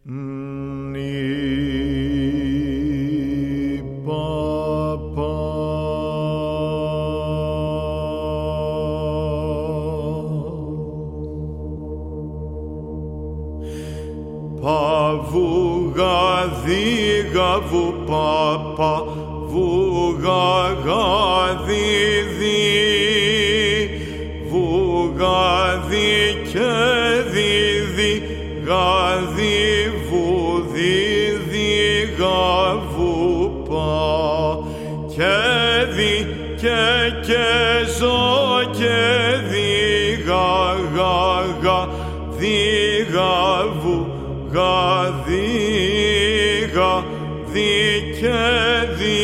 Παβουγαδίγαβου παπα βουγαγαδίδι βουγαδί και δίδι γαδί βουδίδι γαβού πα και δι και ζω και δι γαγαγα δι γαβού γαδίγα δι και δι